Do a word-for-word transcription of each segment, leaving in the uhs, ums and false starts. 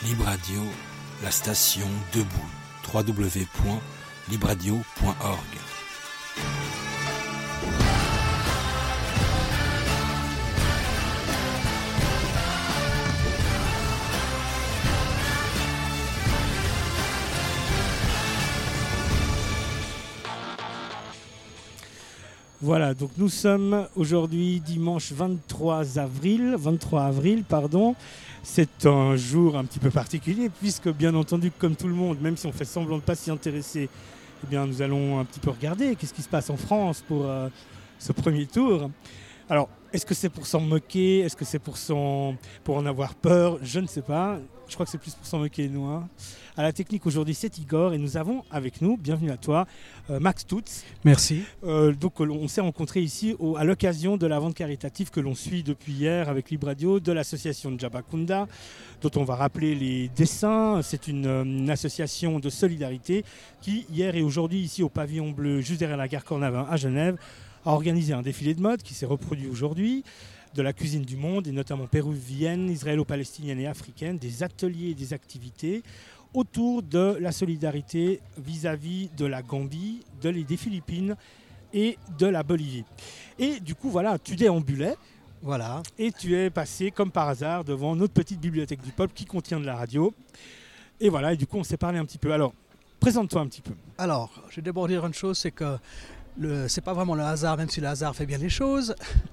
Libre Radio, la station debout. w w w point libre radio point org. Voilà, donc nous sommes aujourd'hui dimanche vingt-trois avril, vingt-trois avril, pardon. C'est un jour un petit peu particulier puisque bien entendu, comme tout le monde, même si on fait semblant de ne pas s'y intéresser, eh bien nous allons un petit peu regarder qu'est-ce qui se passe en France pour euh, ce premier tour. Alors, est-ce que c'est pour s'en moquer? Est-ce que c'est pour, s'en... pour en avoir peur? Je ne sais pas. Je crois que c'est plus pour s'en moquer, nous. Hein. À la technique, aujourd'hui, c'est Igor. Et nous avons avec nous, bienvenue à toi, euh, Max Tutz. Merci. Euh, donc, on s'est rencontrés ici au, à l'occasion de la vente caritative que l'on suit depuis hier avec Libre Radio de l'association Njabakunda, dont on va rappeler les dessins. C'est une, une association de solidarité qui, hier et aujourd'hui, ici au pavillon bleu, juste derrière la gare Cornavin à Genève, a organisé un défilé de mode qui s'est reproduit aujourd'hui, de la cuisine du monde, et notamment péruvienne, israélo-palestinienne et africaine, des ateliers et des activités autour de la solidarité vis-à-vis de la Gambie, de, des Philippines et de la Bolivie. Et du coup, voilà, tu déambulais. Voilà. Et tu es passé, comme par hasard, devant notre petite bibliothèque du peuple qui contient de la radio. Et voilà, et du coup, on s'est parlé un petit peu. Alors, présente-toi un petit peu. Alors, je vais d'abord dire une chose, c'est que Le, c'est pas vraiment le hasard, même si le hasard fait bien les choses.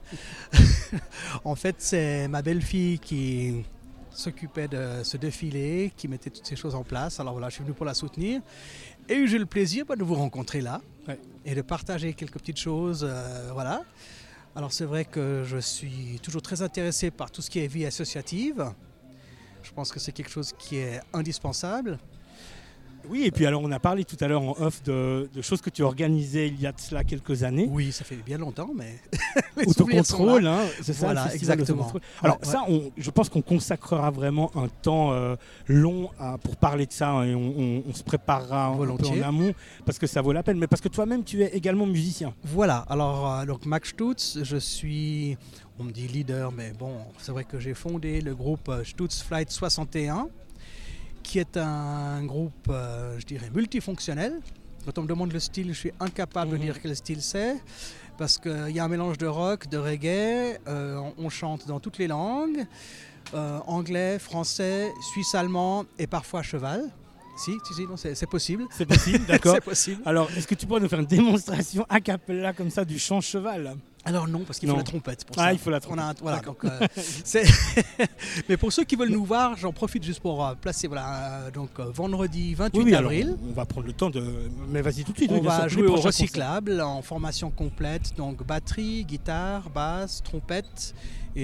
En fait, c'est ma belle-fille qui s'occupait de ce défilé, qui mettait toutes ces choses en place. Alors voilà, je suis venu pour la soutenir. Et j'ai eu le plaisir bah, de vous rencontrer là, ouais, et de partager quelques petites choses. Euh, voilà. Alors c'est vrai que je suis toujours très intéressé par tout ce qui est vie associative. Je pense que c'est quelque chose qui est indispensable. Oui, et puis alors on a parlé tout à l'heure en off de, de choses que tu organisais il y a de cela quelques années. Oui, ça fait bien longtemps, mais... Autocontrôle, hein, c'est ça, voilà, exactement. Alors ouais, ça, on, je pense qu'on consacrera vraiment un temps euh, long à, pour parler de ça, hein, et on, on, on se préparera un peu en amont, parce que ça vaut la peine, mais parce que toi-même, tu es également musicien. Voilà, alors euh, donc Max Tutz, je suis, on me dit leader, mais bon, c'est vrai que j'ai fondé le groupe Stutz Flight soixante et un, qui est un groupe, euh, je dirais, multifonctionnel. Quand on me demande le style, je suis incapable mmh. de dire quel style c'est, parce qu'il y a un mélange de rock, de reggae, euh, on, on chante dans toutes les langues, euh, anglais, français, suisse-allemand et parfois cheval. Si, si, si, non, c'est, c'est possible. C'est possible, d'accord. C'est possible. Alors, est-ce que tu pourrais nous faire une démonstration a cappella comme ça du chant cheval? Alors non, parce qu'il non. faut la trompette pour ah, ça. Ah, il faut la trompette. On a un, voilà, donc, euh, c'est mais pour ceux qui veulent nous voir, j'en profite juste pour euh, placer, voilà, euh, donc euh, vendredi vingt-huit oui, oui, avril. Alors, on va prendre le temps de... Mais vas-y tout de suite. On oui, va sûr, jouer au recyclable en formation complète, donc batterie, guitare, basse, trompette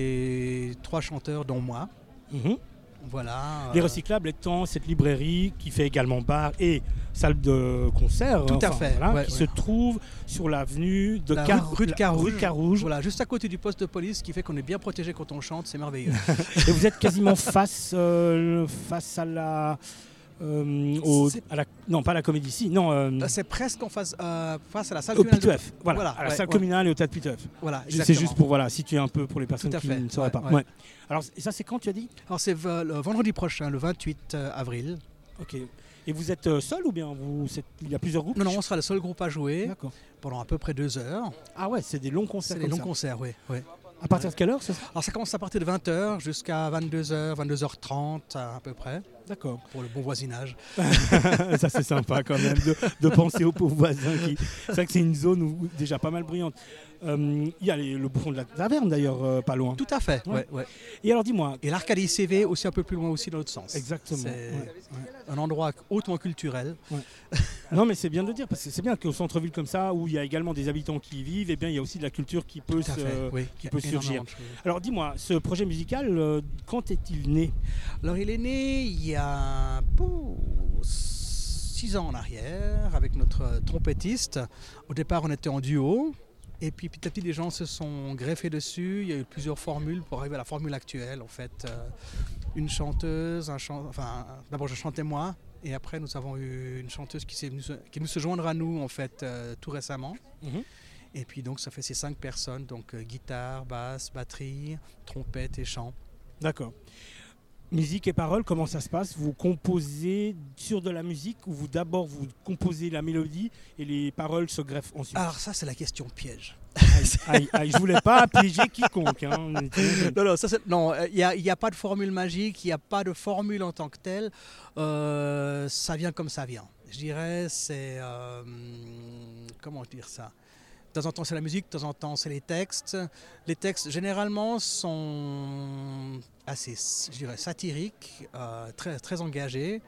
et trois chanteurs dont moi. Mm-hmm. Voilà. Les euh... recyclables étant cette librairie qui fait également bar et salle de concert. Tout enfin, à fait. Voilà, ouais, qui ouais. se trouve sur l'avenue de la Car... rue, rue de Carouge. Rue Carouge. Voilà, juste à côté du poste de police, qui fait qu'on est bien protégé quand on chante, c'est merveilleux. Et vous êtes quasiment face, euh, face à la... Euh, au, à la, non, pas à la Comédie, si, non. Euh, c'est presque en face, euh, face à la salle au communale. Piteuf, de... voilà, voilà, à la ouais, salle ouais. communale et au tas de Piteuf. Voilà, c'est juste pour voilà, situer un peu pour les personnes qui fait. ne sauraient ouais, pas. Ouais. Ouais. Alors, et ça, c'est quand tu as dit? Alors, c'est v- le vendredi prochain, le vingt-huit avril. Ok. Et vous êtes euh, seul ou bien vous, il y a plusieurs groupes? Non, non, on sera le seul groupe à jouer. D'accord. Pendant à peu près deux heures. Ah ouais, c'est des longs concerts. C'est comme des longs ça. concerts, oui. Ouais. À partir de quelle heure ça? Alors ça commence à partir de vingt heures jusqu'à vingt-deux heures, vingt-deux heures trente à peu près. D'accord. Pour le bon voisinage. Ça c'est sympa quand même de, de penser aux pauvres voisins. Qui... C'est vrai que c'est une zone où, déjà pas mal bruyante. Il euh, y a les, le bouffon de la taverne d'ailleurs, euh, pas loin. Tout à fait, ouais. Ouais, ouais. Et alors dis-moi... Et l'Arcadie C V aussi un peu plus loin aussi dans l'autre sens. Exactement. C'est ouais, ouais. un endroit hautement culturel. Ouais. Non mais c'est bien de le dire, parce que c'est bien qu'au centre-ville comme ça, où il y a également des habitants qui y vivent, et bien il y a aussi de la culture qui peut, se, oui, qui peut surgir. Alors dis-moi, ce projet musical, euh, quand est-il né? Alors il est né il y a oh, six ans en arrière avec notre trompettiste. Au départ on était en duo. Et puis petit à petit, les gens se sont greffés dessus. Il y a eu plusieurs formules pour arriver à la formule actuelle. En fait, euh, une chanteuse, un chant... enfin, d'abord je chantais moi, et après nous avons eu une chanteuse qui, s'est venue se... qui est venue se joindre à nous en fait euh, tout récemment. Mm-hmm. Et puis donc ça fait ces cinq personnes, donc euh, guitare, basse, batterie, trompette et chant. D'accord. Musique et paroles, comment ça se passe? Vous composez sur de la musique ou vous d'abord vous composez la mélodie et les paroles se greffent ensuite? Alors ça, c'est la question piège. Aïe, aïe, je voulais pas piéger quiconque. Hein. Non, non, ça, c'est, non, il n'y a, y a pas de formule magique, il n'y a pas de formule en tant que telle. Euh, ça vient comme ça vient. Je dirais, c'est... Euh, comment dire ça? De temps en temps, c'est la musique, de temps en temps, c'est les textes. Les textes, généralement, sont assez, je dirais, satiriques, euh, très, très engagés,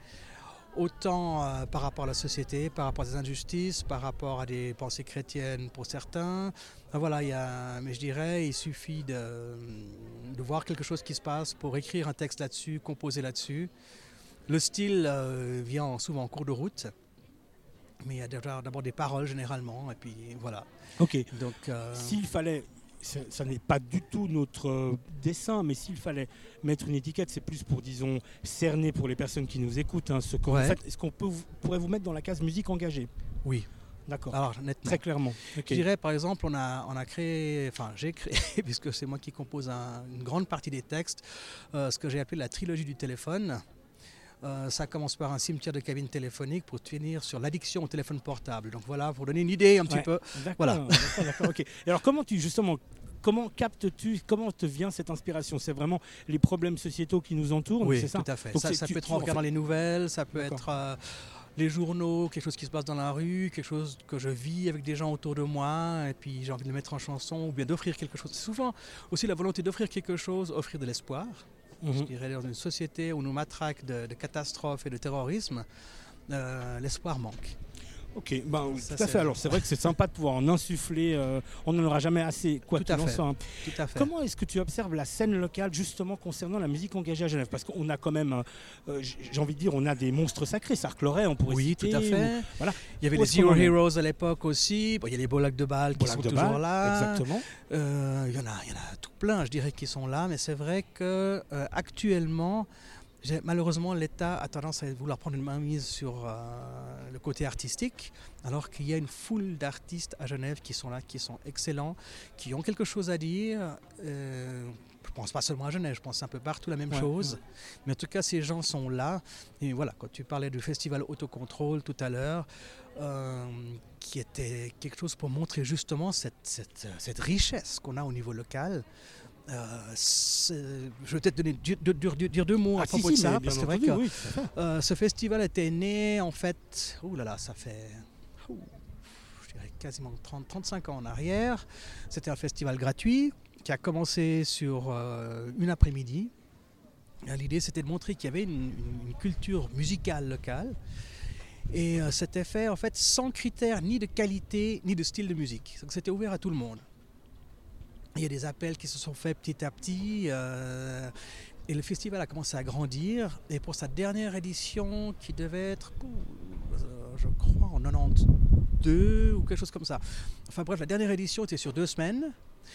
autant euh, par rapport à la société, par rapport à des injustices, par rapport à des pensées chrétiennes pour certains. Enfin, voilà, il y a, mais je dirais, il suffit de, de voir quelque chose qui se passe pour écrire un texte là-dessus, composer là-dessus. Le style euh, vient souvent en cours de route. Mais il y a d'abord des paroles généralement, et puis voilà. Ok. Donc, euh... s'il fallait, ça n'est pas du tout notre euh, dessin, mais s'il fallait mettre une étiquette, c'est plus pour, disons, cerner pour les personnes qui nous écoutent. Hein, ce qu'on ouais. fait, est-ce qu'on peut, pourrait vous mettre dans la case musique engagée? Oui. D'accord. Alors, nettement. Très clairement. Okay. Je dirais, par exemple, on a, on a créé, enfin, j'ai créé, puisque c'est moi qui compose un, une grande partie des textes, euh, ce que j'ai appelé la trilogie du téléphone. Euh, ça commence par un cimetière de cabines téléphoniques pour finir sur l'addiction au téléphone portable. Donc voilà, pour donner une idée un petit ouais. peu. D'accord, voilà. d'accord, d'accord, okay. Et alors comment tu justement, comment captes-tu, comment te vient cette inspiration? C'est vraiment les problèmes sociétaux qui nous entourent, oui, c'est ça? tout à fait. Donc ça ça tu, peut être tu, en regardant en fait... les nouvelles, ça peut d'accord. être euh, les journaux, quelque chose qui se passe dans la rue, quelque chose que je vis avec des gens autour de moi, et puis j'ai envie de le mettre en chanson ou bien d'offrir quelque chose. C'est souvent aussi la volonté d'offrir quelque chose, offrir de l'espoir. Mmh. Je dirais dans une société où on nous matraque de, de catastrophes et de terrorisme, euh, l'espoir manque. Ok, ben, ça, tout à fait. Alors c'est vrai que c'est sympa de pouvoir en insuffler. Euh, on n'en aura jamais assez, quoi qu'il en soit. Hein. Tout à fait. Comment est-ce que tu observes la scène locale justement concernant la musique engagée à Genève? Parce qu'on a quand même, euh, j'ai envie de dire, on a des monstres sacrés. Sark-Lorrain, on pourrait oui, citer. Oui, tout à fait. Ou, voilà. Il y avait les Zero Heroes à l'époque aussi. Bon, il y a les Beaux Lacs de Bâle qui sont toujours Bâle, là. Exactement. Euh, il y en a, il y en a tout plein, je dirais, qui sont là. Mais c'est vrai que euh, actuellement. Malheureusement, l'État a tendance à vouloir prendre une mainmise sur euh, le côté artistique, alors qu'il y a une foule d'artistes à Genève qui sont là, qui sont excellents, qui ont quelque chose à dire. Euh, je ne pense pas seulement à Genève, je pense un peu partout la même ouais, chose. Ouais. Mais en tout cas, ces gens sont là. Et voilà, quand tu parlais du festival Autocontrôle tout à l'heure, euh, qui était quelque chose pour montrer justement cette, cette, cette richesse qu'on a au niveau local. Euh, je vais peut-être donner, dire, dire, dire deux mots ah, à propos si, de ça, si, parce que c'est vrai entendu, que oui, euh, ce festival était né en fait, ouh là là, ça fait ouh, je dirais quasiment trente, trente-cinq ans en arrière. C'était un festival gratuit qui a commencé sur euh, une après-midi. Et l'idée c'était de montrer qu'il y avait une, une culture musicale locale. Et euh, c'était fait en fait sans critères ni de qualité ni de style de musique. Donc c'était ouvert à tout le monde. Il y a des appels qui se sont faits petit à petit euh, et le festival a commencé à grandir. Et pour sa dernière édition, qui devait être, euh, je crois, en quatre-vingt-douze ou quelque chose comme ça. Enfin bref, la dernière édition était sur deux semaines.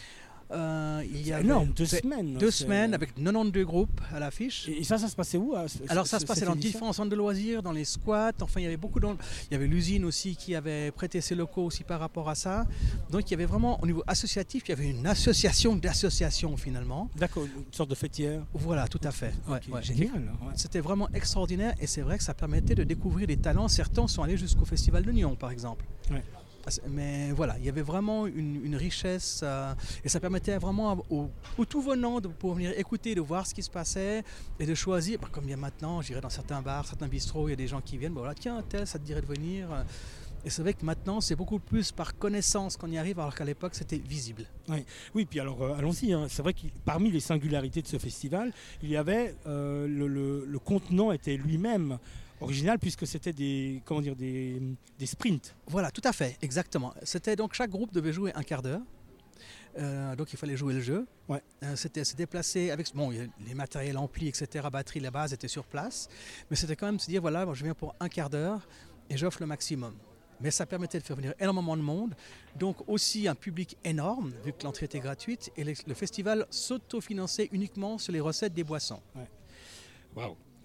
Euh, il y a énorme, deux semaines. Deux semaines avec quatre-vingt-douze groupes à l'affiche. Et ça, ça se passait où? Alors ça se passait dans différents centres de loisirs, dans les squats. Enfin, il y avait beaucoup de... Il y avait l'usine aussi qui avait prêté ses locaux aussi par rapport à ça. Donc il y avait vraiment, au niveau associatif, il y avait une association d'associations finalement. D'accord, une sorte de fêtière. Voilà, tout à fait. Ouais, okay, ouais. Génial. Ouais. C'était vraiment extraordinaire et c'est vrai que ça permettait de découvrir des talents. Certains sont allés jusqu'au Festival de Nyon, par exemple. Ouais. Mais voilà, il y avait vraiment une, une richesse euh, et ça permettait vraiment aux, aux tout venants de pouvoir venir écouter, de voir ce qui se passait et de choisir. Bah, comme il y a maintenant, je dirais dans certains bars, certains bistrots, il y a des gens qui viennent, bah, voilà, tiens, tel, ça te dirait de venir. Et c'est vrai que maintenant, c'est beaucoup plus par connaissance qu'on y arrive, alors qu'à l'époque, c'était visible. Oui, oui, puis alors, euh, allons-y. Hein. C'est vrai que parmi les singularités de ce festival, il y avait, euh, le, le, le contenant était lui-même original puisque c'était des, comment dire, des, des sprints. Voilà, tout à fait, exactement. C'était donc chaque groupe devait jouer un quart d'heure. Euh, donc il fallait jouer le jeu. Ouais. Euh, c'était se déplacer avec bon, les matériels amplis, et cetera, batterie, la base était sur place. Mais c'était quand même se dire, voilà, bon, je viens pour un quart d'heure et j'offre le maximum. Mais ça permettait de faire venir énormément de monde, donc aussi un public énorme, vu que l'entrée était gratuite, et le, le festival s'autofinançait uniquement sur les recettes des boissons. Ouais. Waouh.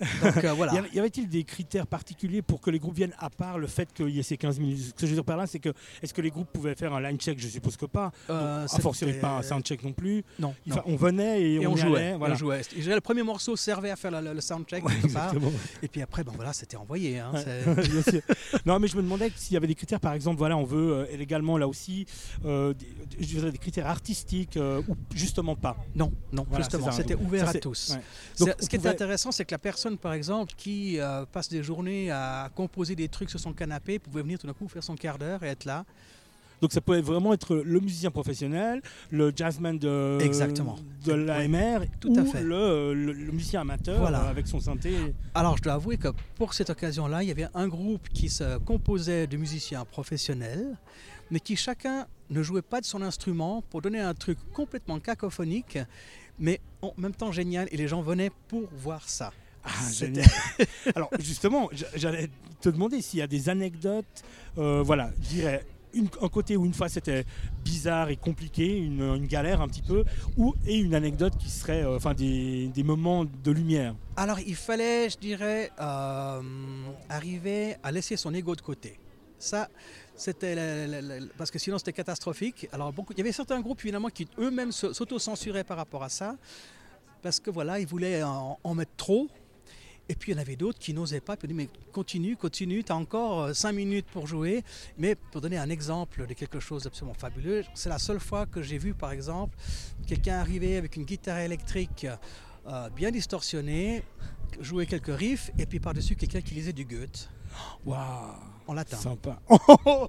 Donc euh, voilà. Y avait- y avait-il des critères particuliers pour que les groupes viennent, à part le fait qu'il y ait ces quinze minutes? Ce que je veux dire par là, c'est que est-ce que les groupes pouvaient faire un line check? Je suppose que pas. Euh, Donc, a fortiori c'était- pas un sound check non plus. Non, Il non. fa- On venait et, Et on, on y jouait, allait, et voilà. on jouait. Je dirais, le premier morceau servait à faire le, le soundcheck Ouais, quelque part. exactement. Et puis après, ben voilà, c'était envoyé. Hein, Ouais, c'est- bien sûr. Non, mais je me demandais s'il y avait des critères, par exemple, voilà, on veut euh, également là aussi euh, des, je dirais des critères artistiques euh, ou justement pas. Non, non, Voilà, justement, c'est ça. c'était Donc, ouvert ça, à c'est- tous. ouais. C'est- Donc, ce on qui est pouvait- intéressant, c'est que la personne, par exemple, qui euh, passe des journées à composer des trucs sur son canapé, pouvait venir tout d'un coup faire son quart d'heure et être là. Donc ça pouvait vraiment être le musicien professionnel, le jazzman de, Exactement. de l'A M R, tout à ou fait. Le, le- le musicien amateur Voilà. euh, avec son synthé. Alors, je dois avouer que pour cette occasion-là, il y avait un groupe qui se composait de musiciens professionnels, mais qui chacun ne jouait pas de son instrument pour donner un truc complètement cacophonique, mais en même temps génial, et les gens venaient pour voir ça. Ah, C'était- génial. Alors justement, j- j'allais te demander s'il y a des anecdotes, euh, voilà, je dirais une- un côté où une fois c'était bizarre et compliqué, une, une galère un petit peu, ou et une anecdote qui serait, euh, enfin des, des moments de lumière. Alors, il fallait, je dirais, euh, arriver à laisser son ego de côté. Ça, c'était la- la- la- parce que sinon c'était catastrophique. Alors, beaucoup, il y avait certains groupes finalement qui eux-mêmes se- s'auto-censuraient par rapport à ça, parce que voilà, ils voulaient en, en mettre trop. Et puis il y en avait d'autres qui n'osaient pas, puis ils disaient, mais continue, continue, tu as encore cinq minutes pour jouer. Mais pour donner un exemple de quelque chose d'absolument fabuleux, c'est la seule fois que j'ai vu par exemple quelqu'un arriver avec une guitare électrique euh, bien distorsionnée, jouer quelques riffs, et puis par-dessus quelqu'un qui lisait du Goethe Waouh, en latin. sympa. Oh,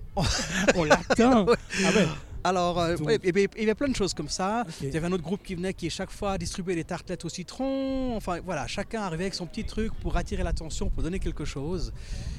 on l'atteint. Ah ouais. Alors, euh, Donc- ouais, et bien, il y avait plein de choses comme ça. Ok. Il y avait un autre groupe qui venait qui chaque fois distribuait des tartelettes au citron. Enfin voilà, chacun arrivait avec son petit truc pour attirer l'attention, pour donner quelque chose.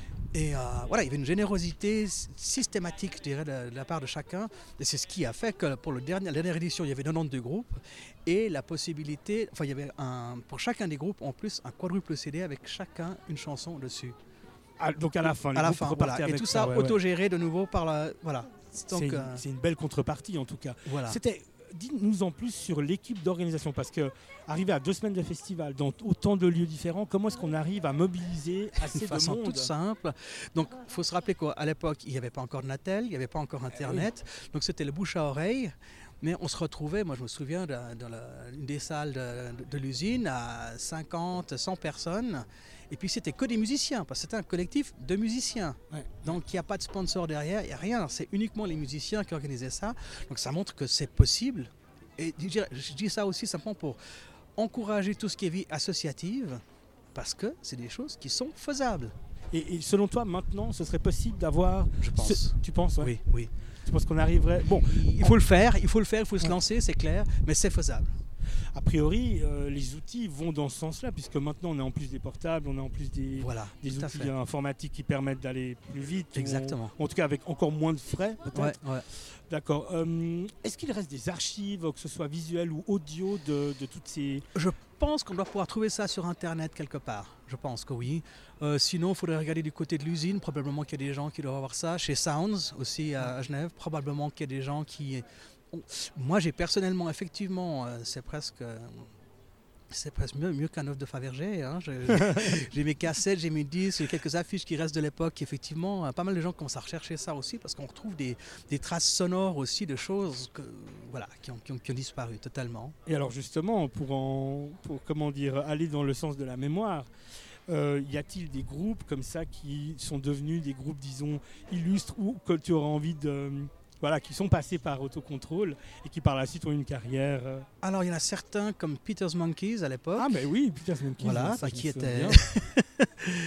Et euh, voilà, il y avait une générosité s- systématique, je dirais, de, de la part de chacun. Et c'est ce qui a fait que pour le dernier, la dernière édition, il y avait quatre-vingt-douze groupes. Et la possibilité, enfin il y avait un, pour chacun des groupes en plus un quadruple C D avec chacun une chanson dessus. Ah, donc à la fin, les à la groupes fin, repartaient voilà. Et avec tout ça ouais, ouais. autogéré de nouveau par la... Voilà. Donc, C'est une, euh, c'est une belle contrepartie en tout cas. voilà. C'était, dis-nous en plus sur l'équipe d'organisation, parce que arriver à deux semaines de festival dans autant de lieux différents, comment est-ce qu'on arrive à mobiliser assez De de façon monde? toute simple. Donc, il faut se rappeler qu'à l'époque, il n'y avait pas encore de Natel, il n'y avait pas encore Internet. Donc, c'était le bouche à oreille. Mais on se retrouvait, moi je me souviens, dans, dans la- une des salles de, de- de l'usine à cinquante, cent personnes. Et puis, c'était que des musiciens, parce que c'était un collectif de musiciens. Ouais. Donc, il n'y a pas de sponsor derrière, il n'y a rien. C'est uniquement les musiciens qui organisaient ça. Donc, ça montre que c'est possible. Et je dis- je dis ça aussi simplement pour encourager tout ce qui est vie associative, parce que c'est des choses qui sont faisables. Et, et selon toi, maintenant, ce serait possible d'avoir... Je pense. ce- tu penses, ouais. Oui, oui. Tu penses qu'on arriverait... Bon, Il faut le faire, il faut le faire, il faut se Ouais. lancer, c'est clair, mais c'est faisable. a priori, euh, les outils vont dans ce sens-là, puisque maintenant, on a en plus des portables, on a en plus des, Voilà, des tout à outils fait. informatiques qui permettent d'aller plus vite. ou- Exactement. En tout cas, avec encore moins de frais, peut-être. Ouais, ouais. D'accord. Euh, est-ce qu'il reste des archives, que ce soit visuelles ou audio, de, de toutes ces... Je pense qu'on doit pouvoir trouver ça sur Internet quelque part. Je pense que oui. Euh, sinon, il faudrait regarder du côté de l'usine. Probablement qu'il y a des gens qui doivent avoir ça. Chez Sounds, aussi à, à Genève, probablement qu'il y a des gens qui... Bon, moi, j'ai personnellement, effectivement, euh, c'est presque... euh, C'est presque mieux, mieux qu'un œuf de Fabergé. Hein. Je- j'ai mes cassettes, j'ai mes disques, j'ai quelques affiches qui restent de l'époque. Effectivement, euh, pas mal de gens commencent à rechercher ça aussi parce qu'on retrouve des, des traces sonores aussi de choses que, voilà, qui, ont, qui, ont, qui ont disparu totalement. Et alors justement, pour, en, pour comment dire, aller dans le sens de la mémoire, euh, y a-t-il des groupes comme ça qui sont devenus des groupes, disons, illustres ou que tu auras envie de... Voilà, qui sont passés par autocontrôle et qui par la suite ont une carrière... euh, Alors, il y en a certains comme Peter's Monkeys à l'époque. Ah mais oui, Peter Monkeys, Voilà, ça, je qui me souviens était- bien.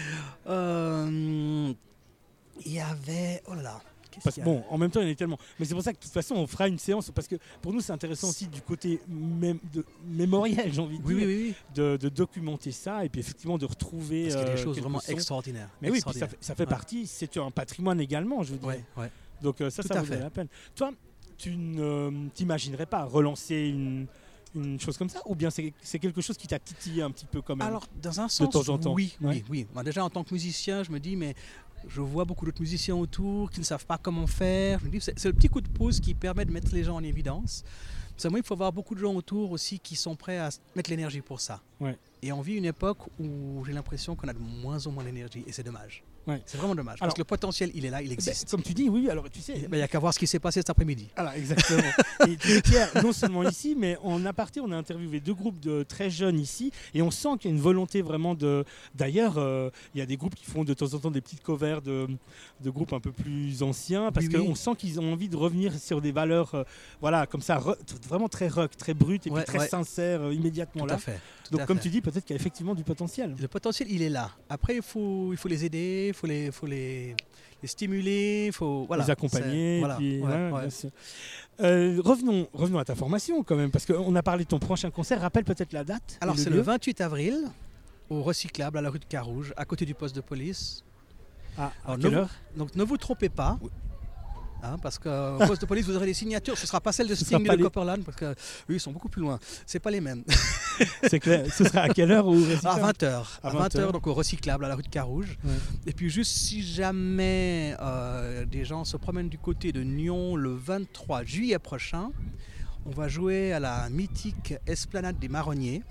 Euh, Il y avait... Oh là là. qu'est-ce Parce, qu'il y a bon, en même temps, il y en a tellement. Mais c'est pour ça que de toute façon, on fera une séance, parce que pour nous, c'est intéressant aussi du côté mém- de, mémoriel, j'ai envie de Oui, dire, oui, oui. oui. De, de documenter ça et puis effectivement de retrouver... Parce qu'il y a des euh, choses quelques vraiment sons. extraordinaires. Mais oui, puis ça extraordinaires. fait, ça fait Ouais. partie, c'est un patrimoine également, je veux dire. Ouais, ouais. Donc euh, ça, Tout ça à vaudrait fait. la peine. Toi, tu ne t'imaginerais pas relancer une, une chose comme ça, ou bien c'est c'est quelque chose qui t'a titillé un petit peu quand même? Alors, dans un sens, temps en temps. oui, Ouais. oui, oui. Moi, déjà, en tant que musicien, je me dis, mais je vois beaucoup d'autres musiciens autour qui ne savent pas comment faire. Je me dis, c'est c'est le petit coup de pouce qui permet de mettre les gens en évidence. Seulement, il faut avoir beaucoup de gens autour aussi qui sont prêts à s- mettre l'énergie pour ça. Ouais. Et on vit une époque où j'ai l'impression qu'on a de moins en moins d'énergie et c'est dommage. Ouais. C'est vraiment dommage. Alors, parce que le potentiel, il est là, il existe. Ben, comme tu dis, oui, alors tu sais. Il n'y a qu'à voir ce qui s'est passé cet après-midi. Alors, exactement. Et tu es, Pierre, non seulement ici, mais en aparté, on a interviewé deux groupes de très jeunes ici et on sent qu'il y a une volonté vraiment de. D'ailleurs, euh, il y a des groupes qui font de temps en temps des petites covers de, de groupes un peu plus anciens parce Oui, qu'on oui. sent qu'ils ont envie de revenir sur des valeurs, euh, voilà, comme ça, re- vraiment très rock, très brutes et Ouais, puis très ouais. sincères euh, immédiatement Tout là. à fait. tout Donc, à comme fait. tu dis, peut-être qu'il y a effectivement du potentiel. Le potentiel, il est là. Après, il faut, il faut les aider, il faut les, faut les, les stimuler, il faut voilà, les accompagner. c'est- et voilà, puis, ouais, ouais, ouais. bien sûr. Euh, revenons, revenons à ta formation quand même, parce qu'on a parlé de ton prochain concert. Rappelle peut-être la date. Alors, et c'est lieu. le vingt-huit avril, au Recyclable, à la rue de Carouge, à côté du poste de police. Ah, à Alors, quelle ne, heure vous, donc, ne vous trompez pas. Hein, parce qu'au poste de police, vous aurez des signatures. Ce ne sera pas celle de Ce Sting sera et pas de les- Copperland, parce qu'eux, ils sont beaucoup plus loin. Ce pas les mêmes. C'est clair. Ce sera à quelle heure au À Recyclable vingt heures. À À vingt vingt heures, heures. donc au Recyclable, à la rue de Carouge. Ouais. Et puis juste si jamais euh, des gens se promènent du côté de Nyon le vingt-trois juillet prochain, on va jouer à la mythique Esplanade des Marronniers.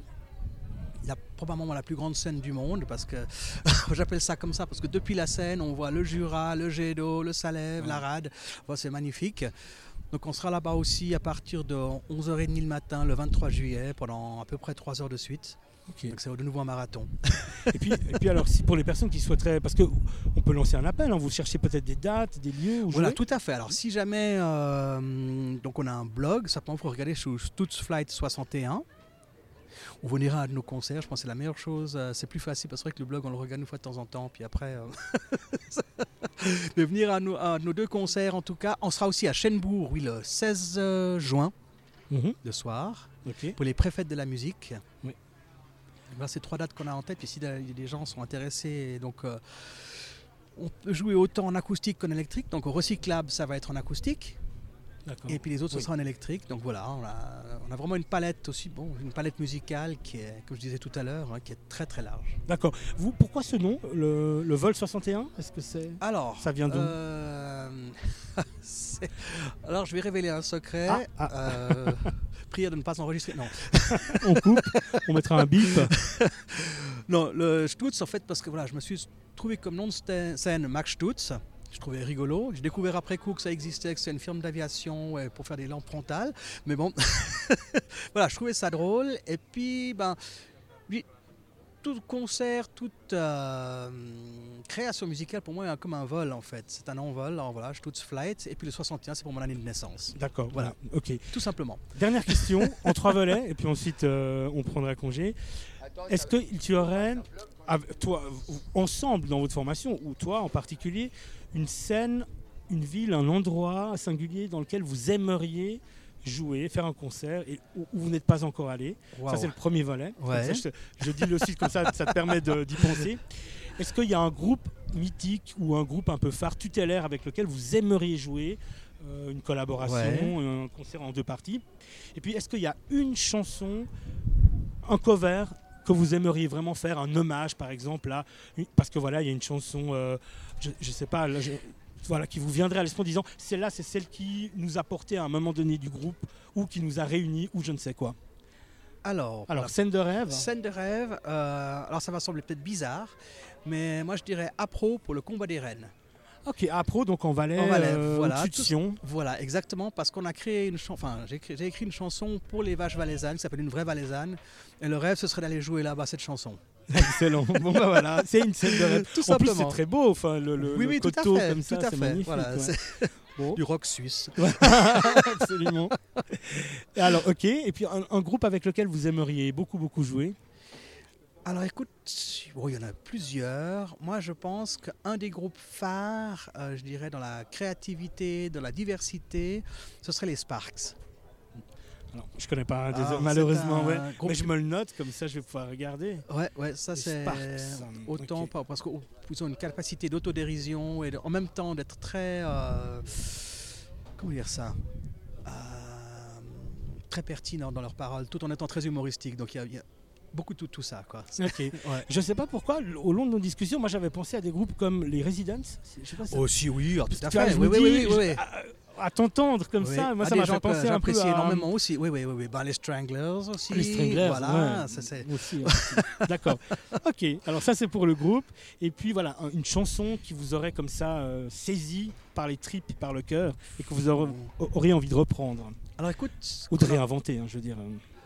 La, probablement la plus grande scène du monde, parce que j'appelle ça comme ça, parce que depuis la scène, on voit le Jura, le Jet d'eau, le Salève, Ouais. la Rade. Bon, c'est magnifique. Donc on sera là-bas aussi à partir de onze heures trente le matin, le vingt-trois juillet, pendant à peu près trois heures de suite. Ok. Donc c'est de nouveau un marathon. Et puis, et puis alors, si pour les personnes qui souhaiteraient, parce que on peut lancer un appel, hein, vous cherchez peut-être des dates, des lieux où Voilà, jouer. tout à fait. Alors, si jamais, euh, donc on a un blog, simplement il faut regarder sur Stutzflight soixante et un. On venira à nos concerts, je pense que c'est la meilleure chose. euh, C'est plus facile parce que c'est vrai que le blog, on le regarde une fois de temps en temps, puis après, euh, de venir à nos, à nos deux concerts en tout cas. On sera aussi à Chênebourg, oui, le seize juin, Mhm. le soir, Ok. pour les préfètes de la musique. Oui. Voilà, c'est trois dates qu'on a en tête. Puis si des gens sont intéressés, donc euh, on peut jouer autant en acoustique qu'en électrique. Donc au Recyclable, ça va être en acoustique. D'accord. Et puis les autres, Oui. ce sera en électrique. Donc voilà, on a, on a vraiment une palette aussi, bon, une palette musicale qui est, comme je disais tout à l'heure, hein, qui est très très large. D'accord. Vous, pourquoi ce nom, le, le Vol soixante et un? Est-ce que c'est Alors, Ça vient d'où euh, c'est- Alors je vais révéler un secret. Ah, ah. Euh, prière de ne pas enregistrer. Non, On coupe, on mettra un bip. non, le Stutz en fait parce que voilà, je me suis trouvé comme nom de sta- scène Max Stutz. Je trouvais rigolo. J'ai découvert après coup que ça existait, que c'est une firme d'aviation ouais, pour faire des lampes frontales. Mais bon, voilà, je trouvais ça drôle. Et puis, ben, oui, tout concert, toute euh, création musicale pour moi est comme un vol en fait. C'est un envol. Alors voilà, Stutz Flight. Et puis le soixante et un, c'est pour mon année de naissance. D'accord, voilà. Ok. Tout simplement. Dernière question, en trois volets, et puis ensuite euh, on prendra congé. Est-ce que tu aurais, avec toi, vous- ensemble dans votre formation, ou toi en particulier, une scène, une ville, un endroit singulier dans lequel vous aimeriez jouer, faire un concert, et où, où vous n'êtes pas encore allé? Wow. Ça, c'est le premier volet. Comme Ouais. ça, je, te- je dis le site comme ça, ça te permet de- d'y penser. Est-ce qu'il y a un groupe mythique ou un groupe un peu phare, tutélaire, avec lequel vous aimeriez jouer euh, une collaboration, Ouais. un concert en deux parties? Et puis, est-ce qu'il y a une chanson, un cover que vous aimeriez vraiment faire, un hommage par exemple là, parce que voilà, il y a une chanson, euh, je, je sais pas, là, je- voilà, qui vous viendrait à l'esprit en disant celle-là, c'est celle qui nous a porté à un moment donné du groupe ou qui nous a réunis ou je ne sais quoi. Alors, Alors, la scène de rêve. scène de rêve. euh, alors ça va sembler peut-être bizarre, mais moi je dirais Apro pour le combat des reines. Ok, Apro, donc en Valais, En Valais, euh, voilà, au-dessus de tout- Sion. Voilà, exactement, parce qu'on a créé une chanson, enfin j'ai écrit, j'ai écrit une chanson pour les vaches valaisannes qui s'appelle Une vraie valaisanne, et le rêve ce serait d'aller jouer là-bas cette chanson. Excellent. Bon bah voilà, c'est une scène de rêve. Tout En plus, simplement. c'est très beau, enfin le, le, oui, le oui, tout à coteau fait, comme tout ça, à c'est fait. magnifique. Voilà, ouais. c'est Bon. du rock suisse. Absolument. Et alors, ok. Et puis un, un groupe avec lequel vous aimeriez beaucoup beaucoup jouer. Alors écoute, bon, il y en a plusieurs. Moi je pense qu'un des groupes phares, euh, je dirais dans la créativité, dans la diversité, ce serait les Sparks. Alors, je connais pas, désolé, Alors, malheureusement, c'est ouais. un groupe Mais je qui- me le note comme ça, je vais pouvoir regarder. Ouais, ouais, ça Les c'est Sparks, autant ok. pas parce qu'ils ont une capacité d'autodérision et de- en même temps d'être très, euh, comment dire ça, Euh, très pertinent dans leurs paroles, tout en étant très humoristique. Donc il y a, il y a beaucoup de tout, tout ça, quoi. Ok. Ouais. Je sais pas pourquoi, l- au long de nos discussions, moi j'avais pensé à des groupes comme les Residents. Je sais pas si ça- Aussi oui, alors, tout à Tu vois, fait. je Oui, me oui, dis, oui, oui, je- oui. ah, à t'entendre comme oui. ça, moi ah, ça des m'a gens fait penser que un peu j'apprécie à... énormément aussi. Oui, oui, oui. oui. Ben, les Stranglers aussi. Les Stranglers, voilà, ouais. ça, c'est... Aussi, aussi. D'accord. Ok, alors ça c'est pour le groupe. Et puis voilà, une chanson qui vous aurait comme ça euh, saisi par les tripes, par le cœur, et que vous aurez, auriez envie de reprendre. Alors écoute... Ou de réinventer, hein, je veux dire.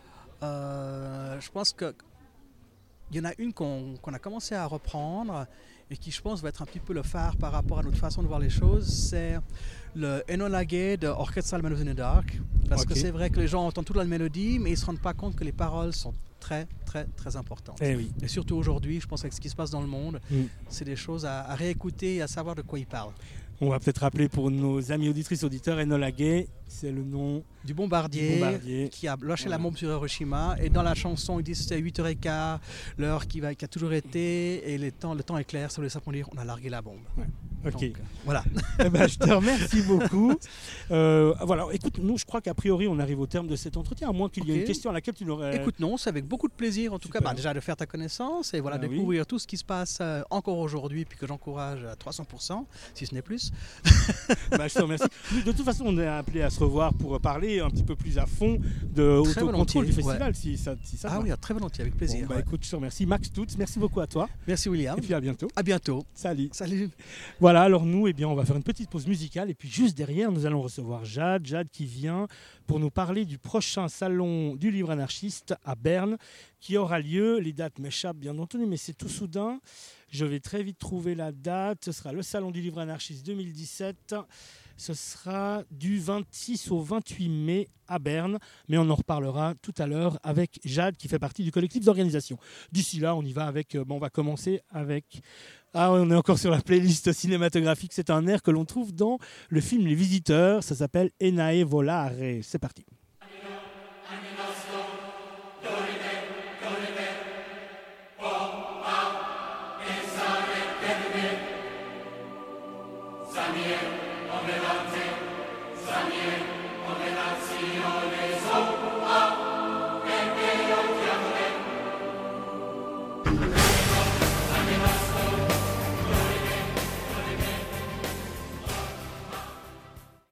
Euh, je pense que il y en a une qu'on, qu'on a commencé à reprendre et qui, je pense, va être un petit peu le phare par rapport à notre façon de voir les choses. C'est le Enola Gay de Orchestral Man in the Dark. Parce okay. que c'est vrai que les gens entendent toute la mélodie, mais ils ne se rendent pas compte que les paroles sont très, très, très importantes. Eh oui. Et surtout aujourd'hui, je pense avec ce qui se passe dans le monde, mm. c'est des choses à, à réécouter et à savoir de quoi ils parlent. On va peut-être rappeler pour nos amis auditrices auditeurs, Enola Gay, c'est le nom du bombardier, du bombardier. Qui a lâché voilà. la bombe sur Hiroshima. Et dans la chanson, il dit que c'était huit heures quinze, l'heure qui, va, qui a toujours été, et les temps, le temps est clair, ça voulait simplement dire on a largué la bombe. Ouais. Ok. Donc, voilà. eh ben, je te remercie beaucoup. Euh, voilà, écoute, nous, je crois qu'a priori, on arrive au terme de cet entretien, à moins qu'il okay. y ait une question à laquelle tu n'aurais... Écoute, non, c'est avec beaucoup de plaisir, en tout Super. cas, bah, déjà de faire ta connaissance et voilà, ah, découvrir oui. tout ce qui se passe euh, encore aujourd'hui, puis que j'encourage à trois cents pour cent, si ce n'est plus. bah, je te remercie. De toute façon, on est appelé à se revoir pour parler un petit peu plus à fond de autocontrôle du festival, ouais. si ça, si ça Ah va. oui, très volontiers, avec plaisir. Bon, bah, ouais. écoute, je te remercie. Max Tutz, merci beaucoup à toi. Merci William. Et puis à bientôt. À bientôt. Salut. Salut. Voilà, alors nous, eh bien, on va faire une petite pause musicale et puis juste derrière, nous allons recevoir Jade, Jade qui vient pour nous parler du prochain salon du livre anarchiste à Berne qui aura lieu. Les dates m'échappent bien entendu, mais c'est tout soudain. Je vais très vite trouver la date. Ce sera le salon du livre anarchiste deux mille dix-sept. Ce sera du vingt-six au vingt-huit mai à Berne, mais on en reparlera tout à l'heure avec Jade qui fait partie du collectif d'organisation. D'ici là, on y va avec. Bon, on va commencer avec. Ah, on est encore sur la playlist cinématographique. C'est un air que l'on trouve dans le film Les Visiteurs. Ça s'appelle Enae Volare. C'est parti.